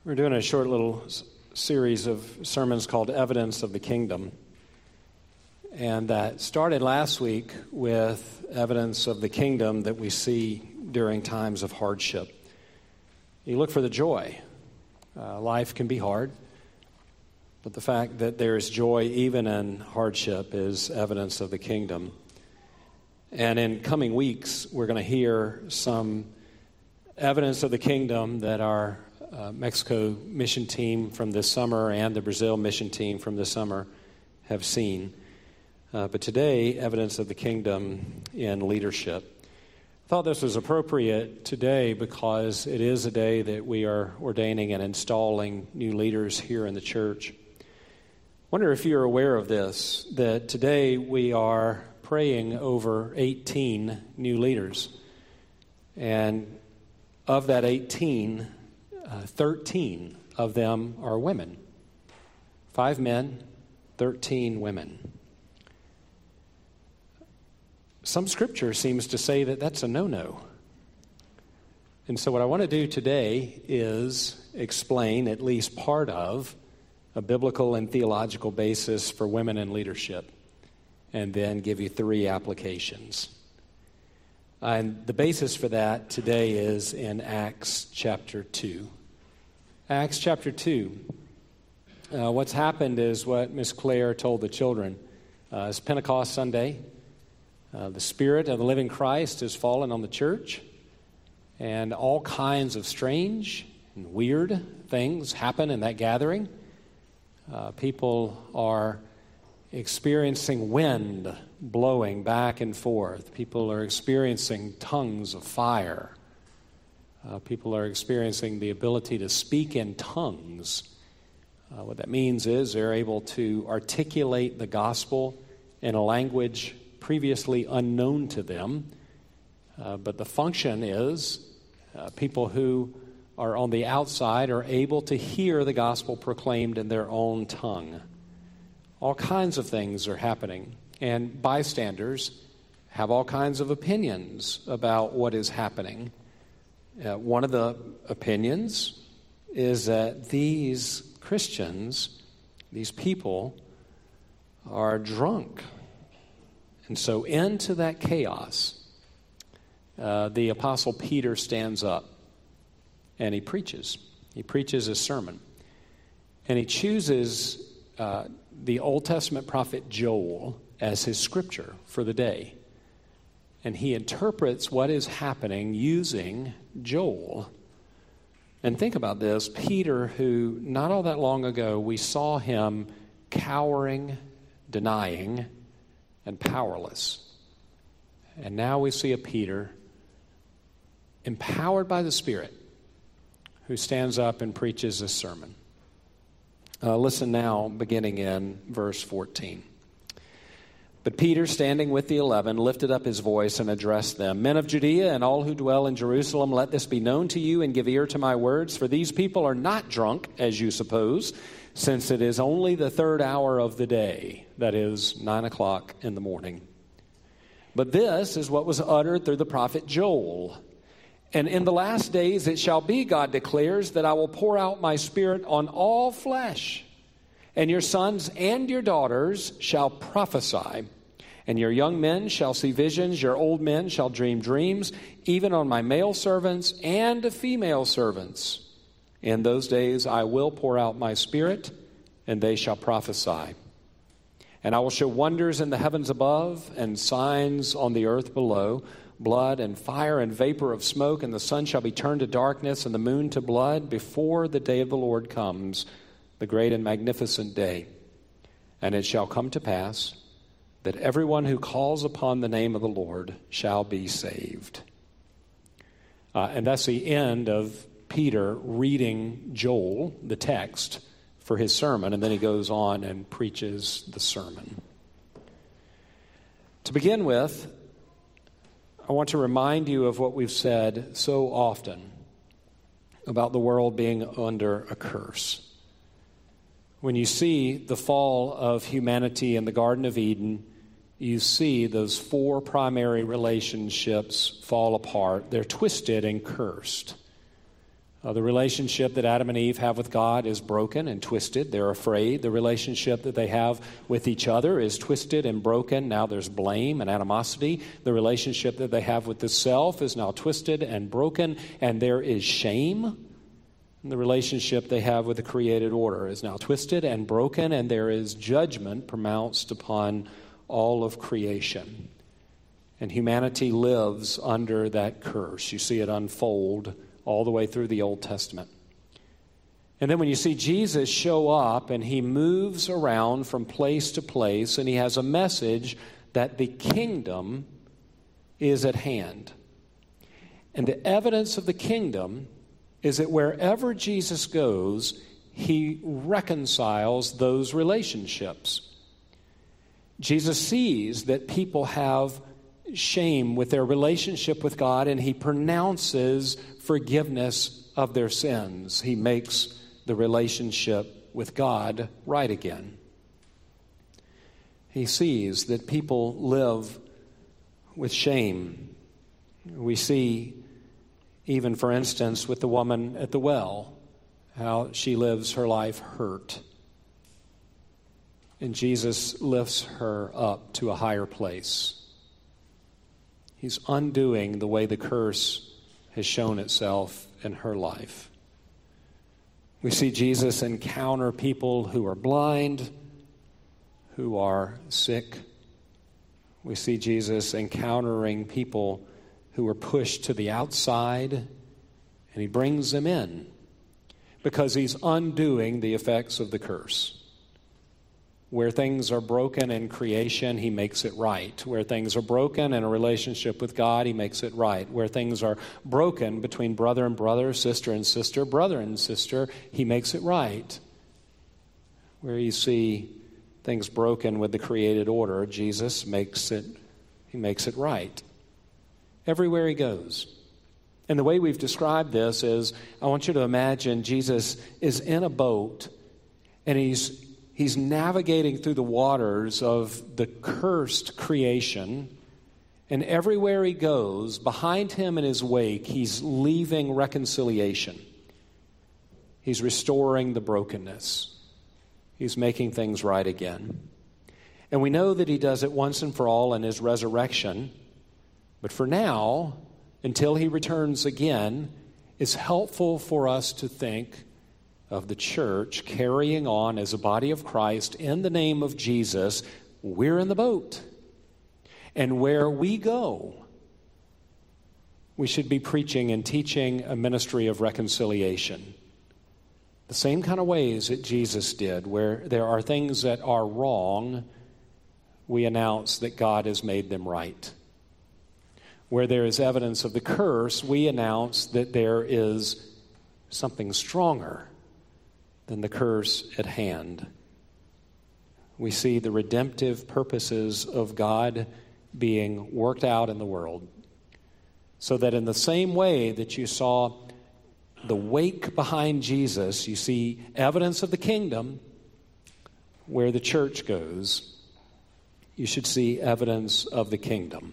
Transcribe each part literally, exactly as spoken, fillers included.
We're doing a short little s- series of sermons called Evidence of the Kingdom. And that started last week with evidence of the kingdom that we see during times of hardship. You look for the joy. Uh, life can be hard, but the fact that there is joy even in hardship is evidence of the kingdom. And in coming weeks, we're going to hear some evidence of the kingdom that our uh, Mexico mission team from this summer and the Brazil mission team from this summer have seen. Uh, but today, evidence of the kingdom in leadership. I thought this was appropriate today because it is a day that we are ordaining and installing new leaders here in the church. I wonder if you're aware of this, that today we are praying over eighteen new leaders. And of that eighteen, uh, thirteen of them are women. Five men, thirteen women. Some scripture seems to say that that's a no-no. And so what I want to do today is explain at least part of a biblical and theological basis for women in leadership, and then give you three applications. And the basis for that today is in Acts chapter two. Acts chapter two. Uh, what's happened is what Miss Claire told the children. Uh, it's Pentecost Sunday. Uh, the Spirit of the living Christ has fallen on the church, and all kinds of strange and weird things happen in that gathering. Uh, people are experiencing wind blowing back and forth. People are experiencing tongues of fire. Uh, people are experiencing the ability to speak in tongues. Uh, what that means is they're able to articulate the gospel in a language previously unknown to them. Uh, but the function is uh, people who are on the outside are able to hear the gospel proclaimed in their own tongue. All kinds of things are happening, and bystanders have all kinds of opinions about what is happening. Uh, one of the opinions is that these Christians, these people, are drunk. And so into that chaos, uh, the Apostle Peter stands up and he preaches. He preaches a sermon. And he chooses uh, the Old Testament prophet Joel as his scripture for the day. And he interprets what is happening using Joel. And think about this. Peter, who not all that long ago we saw him cowering, denying, and powerless. And now we see a Peter empowered by the Spirit who stands up and preaches a sermon. Uh, listen now, beginning in verse fourteen. But Peter, standing with the eleven, lifted up his voice and addressed them. Men of Judea and all who dwell in Jerusalem, let this be known to you and give ear to my words. For these people are not drunk, as you suppose, since it is only the third hour of the day, that is, nine o'clock in the morning. But this is what was uttered through the prophet Joel. And in the last days it shall be, God declares, that I will pour out my Spirit on all flesh. And your sons and your daughters shall prophesy. And your young men shall see visions, your old men shall dream dreams, even on my male servants and female servants. In those days I will pour out my Spirit, and they shall prophesy. And I will show wonders in the heavens above, and signs on the earth below, blood and fire and vapor of smoke, and the sun shall be turned to darkness and the moon to blood before the day of the Lord comes, the great and magnificent day. And it shall come to pass that everyone who calls upon the name of the Lord shall be saved. Uh, and that's the end of Peter reading Joel, the text, for his sermon, and then he goes on and preaches the sermon. To begin with, I want to remind you of what we've said so often about the world being under a curse. When you see the fall of humanity in the Garden of Eden, you see those four primary relationships fall apart. They're twisted and cursed. Uh, the relationship that Adam and Eve have with God is broken and twisted. They're afraid. The relationship that they have with each other is twisted and broken. Now there's blame and animosity. The relationship that they have with the self is now twisted and broken, and there is shame. And the relationship they have with the created order is now twisted and broken, and there is judgment pronounced upon all of creation. And humanity lives under that curse. You see it unfold all the way through the Old Testament. And then when you see Jesus show up and he moves around from place to place and he has a message that the kingdom is at hand. And the evidence of the kingdom is that wherever Jesus goes, he reconciles those relationships. Jesus sees that people have shame with their relationship with God, and he pronounces forgiveness of their sins. He makes the relationship with God right again. He sees that people live with shame. We see, even for instance, with the woman at the well, how she lives her life hurt. And Jesus lifts her up to a higher place. He's undoing the way the curse has shown itself in her life. We see Jesus encounter people who are blind, who are sick. We see Jesus encountering people who are pushed to the outside, and he brings them in because he's undoing the effects of the curse. Where things are broken in creation, he makes it right. Where things are broken in a relationship with God, he makes it right. Where things are broken between brother and brother, sister and sister, brother and sister, he makes it right. Where you see things broken with the created order, Jesus makes it, he makes it right. Everywhere he goes. And the way we've described this is, I want you to imagine Jesus is in a boat and he's He's navigating through the waters of the cursed creation, and everywhere he goes, behind him in his wake, he's leaving reconciliation. He's restoring the brokenness. He's making things right again. And we know that he does it once and for all in his resurrection, but for now, until he returns again, it's helpful for us to think of the church carrying on as a body of Christ in the name of Jesus. We're in the boat. And where we go, we should be preaching and teaching a ministry of reconciliation. The same kind of ways that Jesus did, where there are things that are wrong, we announce that God has made them right. Where there is evidence of the curse, we announce that there is something stronger than the curse at hand. We see the redemptive purposes of God being worked out in the world, so that in the same way that you saw the wake behind Jesus, you see evidence of the kingdom. Where the church goes, you should see evidence of the kingdom.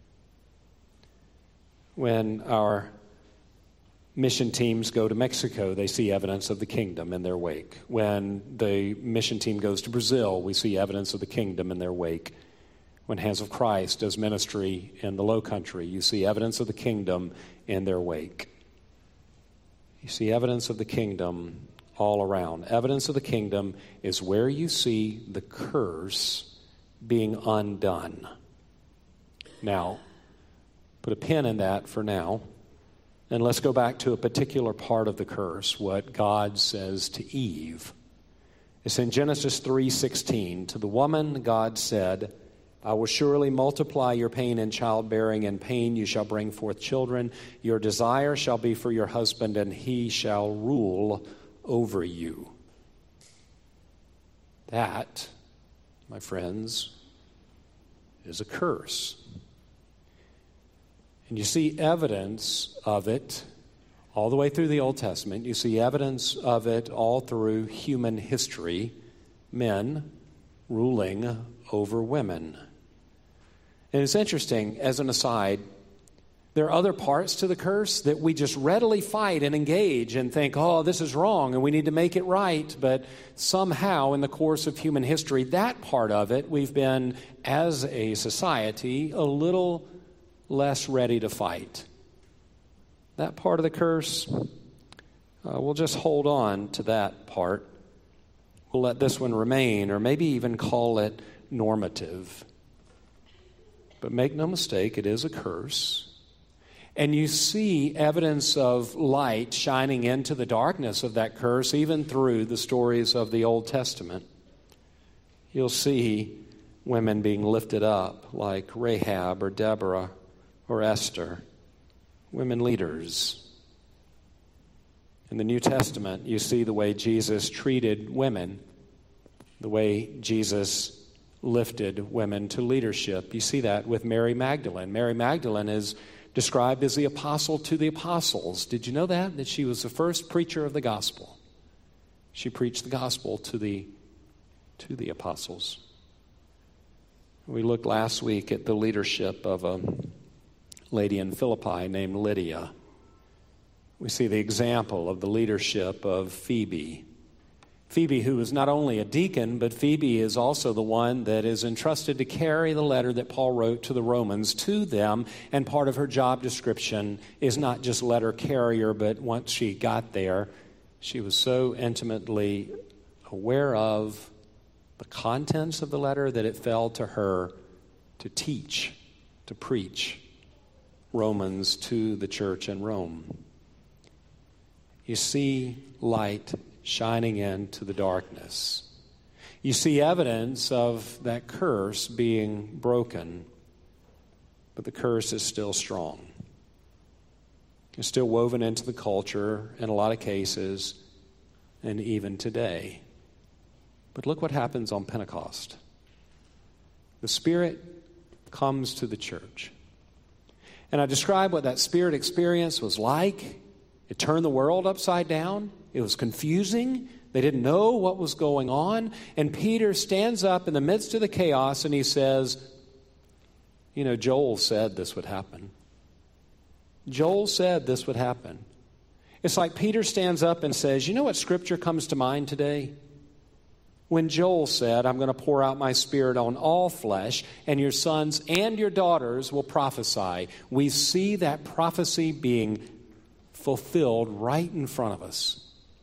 When our mission teams go to Mexico, they see evidence of the kingdom in their wake. When the mission team goes to Brazil, we see evidence of the kingdom in their wake. When Hands of Christ does ministry in the Low Country, you see evidence of the kingdom in their wake. You see evidence of the kingdom all around. Evidence of the kingdom is where you see the curse being undone. Now, put a pin in that for now. And let's go back to a particular part of the curse, what God says to Eve. It's in Genesis three sixteen. To the woman, God said, I will surely multiply your pain in childbearing. In pain you shall bring forth children. Your desire shall be for your husband, and he shall rule over you. That, my friends, is a curse. And you see evidence of it all the way through the Old Testament. You see evidence of it all through human history. Men ruling over women. And it's interesting, as an aside, There are other parts to the curse that we just readily fight and engage and think, oh, this is wrong and we need to make it right. But somehow in the course of human history, that part of it, we've been, as a society, a little less ready to fight. That part of the curse, uh, we'll just hold on to that part. We'll let this one remain, or maybe even call it normative. But make no mistake, it is a curse. And you see evidence of light shining into the darkness of that curse, even through the stories of the Old Testament. You'll see women being lifted up like Rahab or Deborah or Esther, women leaders. In the New Testament, you see the way Jesus treated women, the way Jesus lifted women to leadership. You see that with Mary Magdalene. Mary Magdalene is described as the apostle to the apostles. Did you know that? That she was the first preacher of the gospel. She preached the gospel to the, to the apostles. We looked last week at the leadership of a lady in Philippi named Lydia. We see the example of the leadership of Phoebe. Phoebe, who is not only a deacon, but Phoebe is also the one that is entrusted to carry the letter that Paul wrote to the Romans to them, and part of her job description is not just letter carrier, but once she got there, she was so intimately aware of the contents of the letter that it fell to her to teach, to preach Romans to the church in Rome. You see light shining into the darkness. You see evidence of that curse being broken, but the curse is still strong. It's still woven into the culture in a lot of cases, and even today. But look what happens on Pentecost. The Spirit comes to the church. And I describe what that Spirit experience was like. It turned the world upside down. It was confusing. They didn't know what was going on. And Peter stands up in the midst of the chaos and he says, you know, Joel said this would happen. Joel said this would happen. It's like Peter stands up and says, you know what scripture comes to mind today? When Joel said, I'm going to pour out my Spirit on all flesh, and your sons and your daughters will prophesy. We see that prophecy being fulfilled right in front of us.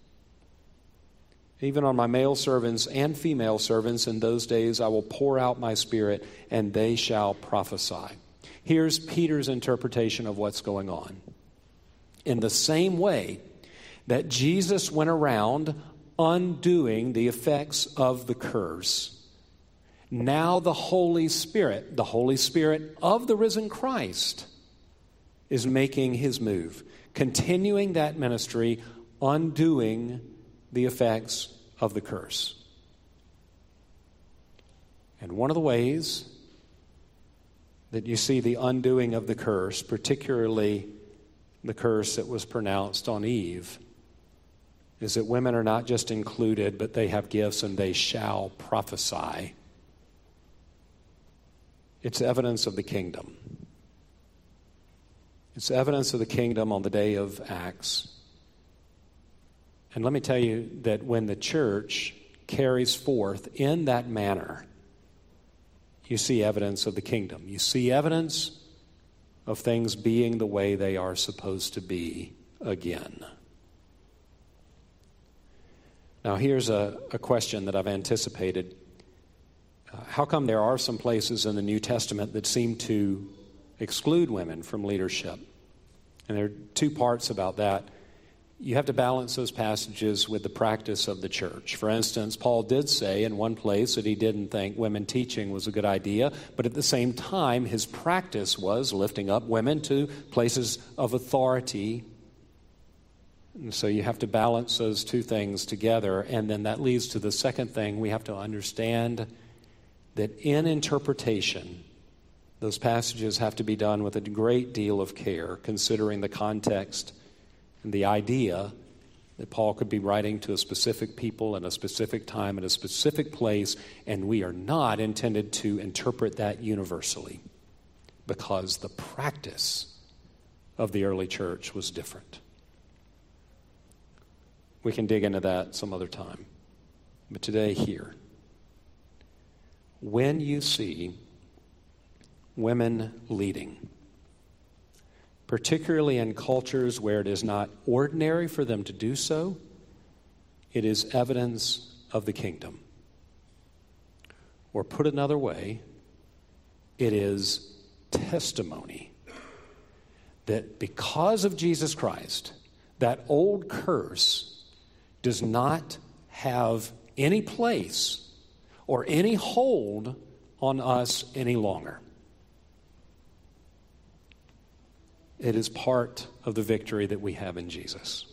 Even on my male servants and female servants in those days, I will pour out my Spirit, and they shall prophesy. Here's Peter's interpretation of what's going on. In the same way that Jesus went around undoing the effects of the curse, now the Holy Spirit, the Holy Spirit of the risen Christ, is making his move, continuing that ministry, undoing the effects of the curse. And one of the ways that you see the undoing of the curse, particularly the curse that was pronounced on Eve, is that women are not just included, but they have gifts and they shall prophesy. It's evidence of the kingdom. It's evidence of the kingdom on the day of Acts. And let me tell you that when the church carries forth in that manner, you see evidence of the kingdom. You see evidence of things being the way they are supposed to be again. Now, here's a, a question that I've anticipated. Uh, how come there are some places in the New Testament that seem to exclude women from leadership? And there are two parts about that. You have to balance those passages with the practice of the church. For instance, Paul did say in one place that he didn't think women teaching was a good idea, but at the same time, his practice was lifting up women to places of authority. And so you have to balance those two things together, and then that leads to the second thing. We have to understand that in interpretation, those passages have to be done with a great deal of care, considering the context and the idea that Paul could be writing to a specific people in a specific time in a specific place, and we are not intended to interpret that universally, because the practice of the early church was different. We can dig into that some other time. But today, here, when you see women leading, particularly in cultures where it is not ordinary for them to do so, it is evidence of the kingdom. Or put another way, it is testimony that because of Jesus Christ, that old curse does not have any place or any hold on us any longer. It is part of the victory that we have in Jesus.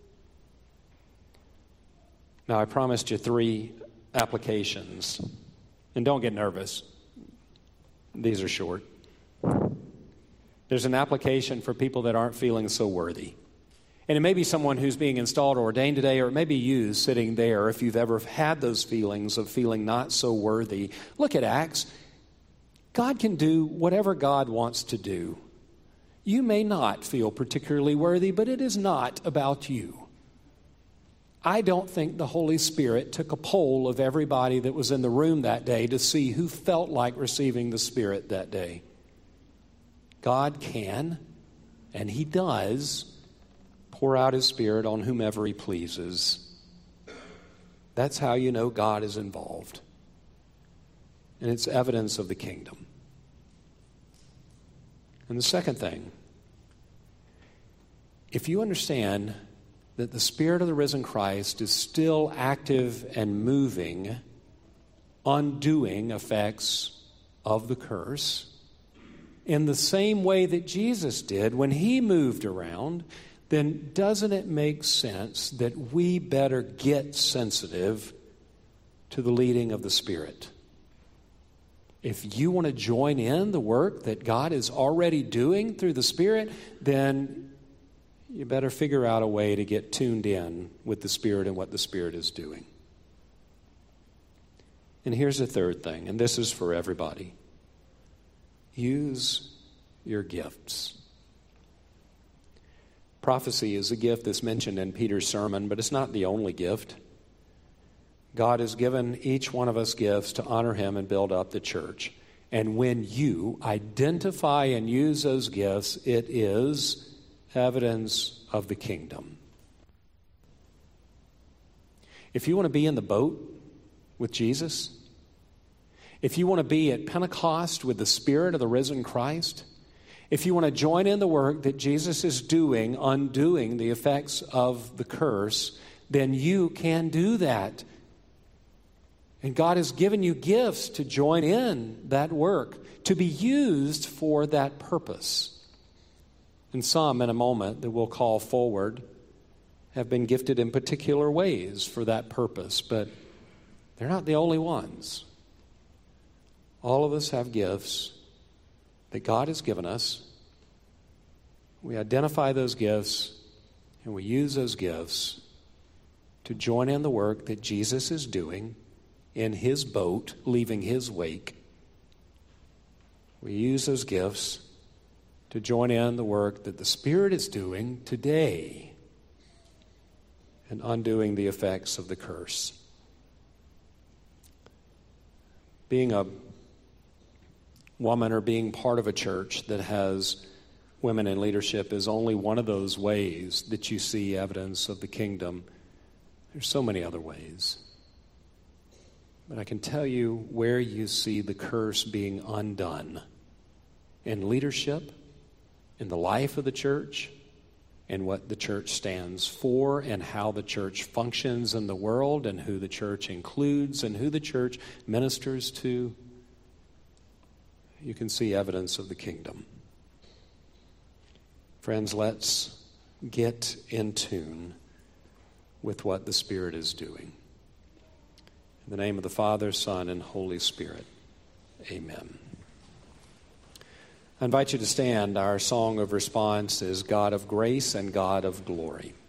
Now, I promised you three applications. And don't get nervous. These are short. There's an application for people that aren't feeling so worthy. And it may be someone who's being installed or ordained today, or it may be you sitting there if you've ever had those feelings of feeling not so worthy. Look at Acts. God can do whatever God wants to do. You may not feel particularly worthy, but it is not about you. I don't think the Holy Spirit took a poll of everybody that was in the room that day to see who felt like receiving the Spirit that day. God can, and He does, pour out His Spirit on whomever He pleases. That's how you know God is involved. And it's evidence of the kingdom. And the second thing, if you understand that the Spirit of the risen Christ is still active and moving, undoing effects of the curse, in the same way that Jesus did when He moved around, then doesn't it make sense that we better get sensitive to the leading of the Spirit? If you want to join in the work that God is already doing through the Spirit, then you better figure out a way to get tuned in with the Spirit and what the Spirit is doing. And here's the third thing, and this is for everybody. Use your gifts. Prophecy is a gift that's mentioned in Peter's sermon, but it's not the only gift. God has given each one of us gifts to honor Him and build up the church. And when you identify and use those gifts, it is evidence of the kingdom. If you want to be in the boat with Jesus, if you want to be at Pentecost with the Spirit of the risen Christ, if you want to join in the work that Jesus is doing, undoing the effects of the curse, then you can do that. And God has given you gifts to join in that work, to be used for that purpose. And some, in a moment, that we'll call forward, have been gifted in particular ways for that purpose, but they're not the only ones. All of us have gifts that God has given us. We identify those gifts, and we use those gifts to join in the work that Jesus is doing in His boat, leaving His wake. We use those gifts to join in the work that the Spirit is doing today and undoing the effects of the curse. Being a woman or being part of a church that has women in leadership is only one of those ways that you see evidence of the kingdom. There's so many other ways. But I can tell you where you see the curse being undone. In leadership, in the life of the church, and what the church stands for, and how the church functions in the world, and who the church includes, and who the church ministers to. You can see evidence of the kingdom. Friends, let's get in tune with what the Spirit is doing. In the name of the Father, Son, and Holy Spirit, amen. I invite you to stand. Our song of response is God of grace and God of glory.